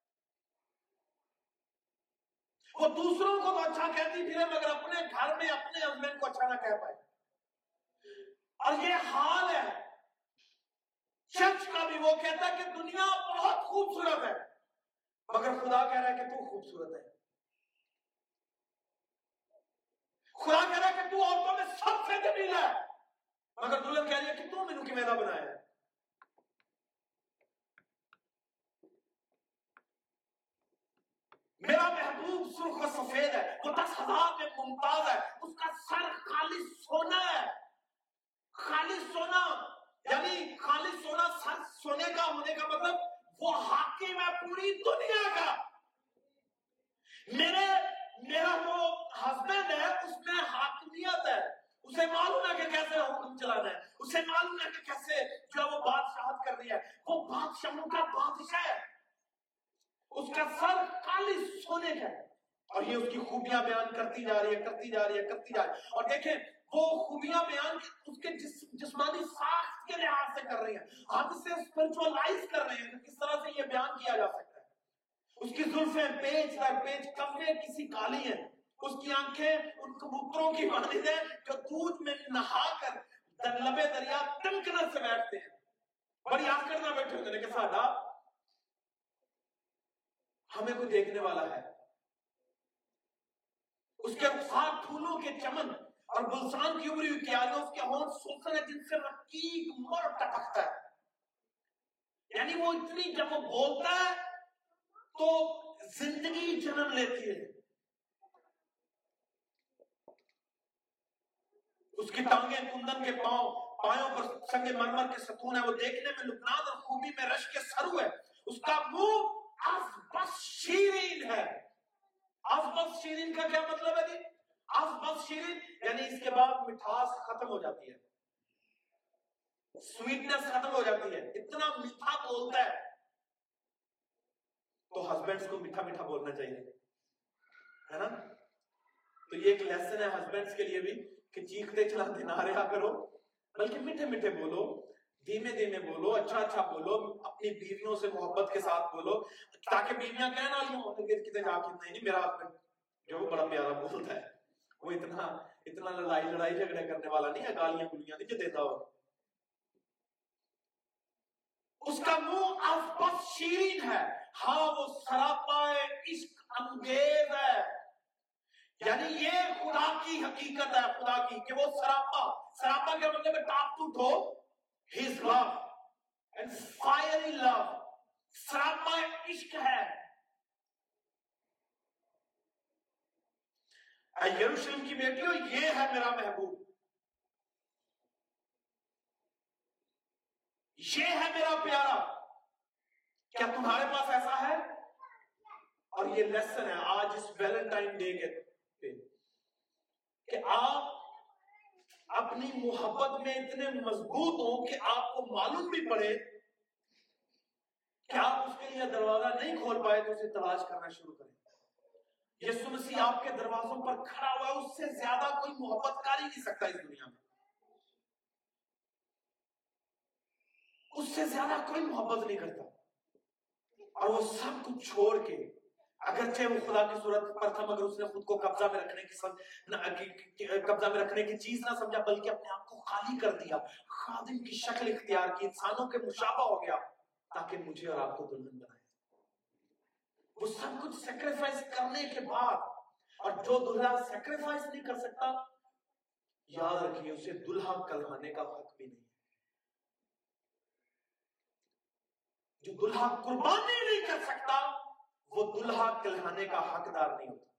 وہ دوسروں کو تو اچھا کہتی پھرے مگر اپنے گھر میں اپنے ہسبینڈ کو اچھا نہ کہہ پائے۔ اور یہ حال ہے چرچ کا بھی۔ وہ کہتا ہے کہ دنیا بہت خوبصورت ہے مگر خدا کہہ رہا ہے کہ تو خوبصورت ہے۔ خدا کہہ رہا ہے کہ تو عورتوں میں سب سے جمیل ہے مگر دلہن کہہ رہی ہے کہ تو مینوں کی میدا بنایا ہے۔ میرا محبوب سرخ و سفید ہے، وہ دس ہزار میں ممتاز ہے، اس کا سر خالص سونا ہے۔ خالص سونا یعنی خالص سونا، سر سونے کا ہونے کا مطلب وہ حاکم ہے پوری دنیا کا۔ میرے میرا وہ ہسبینڈ ہے، اس میں حاکمیت ہے، اسے معلوم ہے کہ کیسے حکم چلانا ہے، اسے معلوم ہے کہ کیسے جو وہ بادشاہت کر رہی ہے، وہ بادشاہوں کا بادشاہ ہے، اس کا سر خالص سونے کا ہے۔ اور یہ اس کی خوبیاں بیان کرتی جا رہی ہے، کرتی جا رہی ہے، کرتی جا رہی ہے۔ اور دیکھیں وہ خوبیاں بیان اس کے جسمانی ساخت کے لحاظ سے کر رہی ہیں، ہم اسے اسپرچوالائز کر رہے ہیں کہ کس طرح سے یہ بیان کیا جا سکتا ہے۔ اس کی زلفیں پیچ در پیچ، کفیں کسی کالی ہیں، اس کی آنکھیں ان کبوتروں کی مانند ہیں جو دودھ میں نہا کر لبے دریا تمکنت سے بیٹھتے ہیں، بڑی آنکھ کرنا بیٹھے ہوتے ہیں کہ ساڈا ہمیں کوئی دیکھنے والا ہے۔ اس کے رخسار پھولوں کے چمن اور گلشان کی ابری ہوئی کیاریاں، اس کے ہونٹ سلسلے ہیں جن سے رقیق مر ٹپکتا ہے۔ یعنی وہ اتنی، جب وہ بولتا ہے تو زندگی جنم لیتی ہے۔ اس کی ٹانگیں کندن کے پاؤں، پایوں پر سنگ مرمر کے ستون ہے، وہ دیکھنے میں لبنان اور خوبی میں رشک سرو ہے، اس کا منہ از بس شیرین ہے۔ आज बस शीरीन का क्या मतलब है जी? आज बस शीरीन यानी इसके बाद मिठास खत्म हो जाती है, स्वीटनेस खत्म हो जाती है, इतना मीठा बोलता है। तो हस्बैंड्स को मीठा मीठा बोलना चाहिए, है ना? तो ये एक लेसन है हस्बैंड्स के लिए भी कि चीखते चलाते ना रहा करो, बल्कि मीठे मीठे बोलो, धीमे धीमे बोलो, अच्छा अच्छा बोलो, अपनी बीवियों से मोहब्बत के साथ बोलो, ताकि बीवियां कहें ना ये कितने जाके नहीं नहीं मेरा हस्बैंड जो बड़ा प्यारा बोलता है, वो इतना इतना लड़ाई लड़ाई झगड़े करने वाला नहीं है, गालियां गुलियां नहीं जो देता हो। उसका मुंह आज बस शीरीन है, हाँ वो सरापाए इश्क अंगेज है। यानी ये खुदा की हकीकत है, खुदा की, कि वो सरापा, सरापा क्या मतलब है? Top to toe his love and fiery love, सरापा इश्क है। यरूशलेम की बेटियों, ये है मेरा महबूब, ये है मेरा प्यारा। क्या तुम्हारे पास ऐसा है? और ये लेसन है आज इस वैलेंटाइन डे के पे कि आप अपनी मोहब्बत में इतने मजबूत हो कि आपको मालूम भी पड़े कि आप उसके लिए दरवाजा नहीं खोल पाए तो उसे तलाश करना शुरू करें। यीशु मसीह आपके दरवाजों पर खड़ा हुआ है, उससे ज्यादा कोई मोहब्बत कर ही नहीं सकता इस दुनिया में, उससे ज्यादा कोई मोहब्बत नहीं करता। और वो सब कुछ छोड़ के, अगरचे वो खुदा की सूरत पर था, मगर उसने खुद को कब्जा में रखने की सम, कब्जा में रखने की चीज ना समझा, बल्कि अपने आप को खाली कर दिया, खादिम की शक्ल इख्तियार की, इंसानों के मुशाबा हो गया ताकि मुझे और आपको दुल्हन बनाए। वो सब कुछ सेक्रीफाइस करने के बाद, और जो दुल्हा सेक्रीफाइस नहीं कर सकता, याद रखिए उसे दुल्हा कहलाने का हक भी नहीं। जो दुल्हा कुर्बानी नहीं कर सकता, वो दुल्हा कहलाने का हकदार नहीं होता।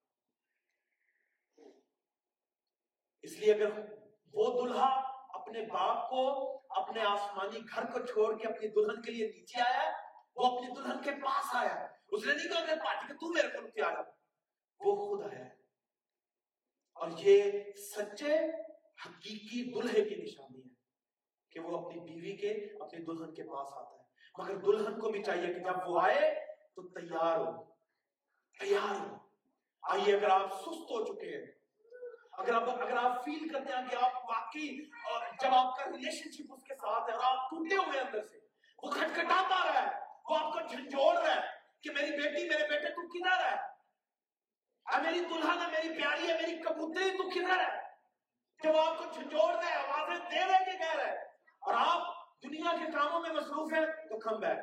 इसलिए अगर वो दुल्हा अपने बाप को, अपने आसमानी घर को छोड़ के अपनी दुल्हन के लिए नीचे आया, वो अपनी दुल्हन के पास आया, उसने नहीं कहा पार्टी के तू मेरे को नीचे आ जा, वो खुद आया। और ये सच्चे हकीकी दुल्हे की निशानी है कि वो अपनी बीवी के, अपनी दुल्हन के पास आता है। मगर दुल्हन को भी चाहिए कि जब वो आए तो तैयार हो, तैयार हो। आइए, अगर आप सुस्त हो चुके हैं, अगर आप अगर आप फील करते हैं कि आप वाकई, जब आपका रिलेशनशिप उसके साथ है और आप टूटे हुए अंदर से, वो खटखटाता रहा है, वो आपको झंझोड़ रहा है कि मेरी बेटी, मेरे बेटे, तू किधर है? मेरी दुल्हन है, मेरी प्यारी है, मेरी कबूतरी, तू किधर है? जब आपको झंझोड़ रहा है, आवाजें दे रहे के कह रहा है, और आप दुनिया के कामों में मसरूफ है, तो कम बैक,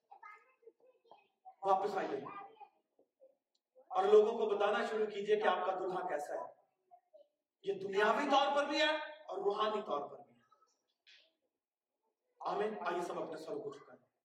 वापस आइए और लोगों को बताना शुरू कीजिए कि आपका दुल्हा कैसा है। ये दुनियावी तौर पर भी है और रूहानी तौर पर भी है। आमीन। आइए सब अपने सर को झुकाएं।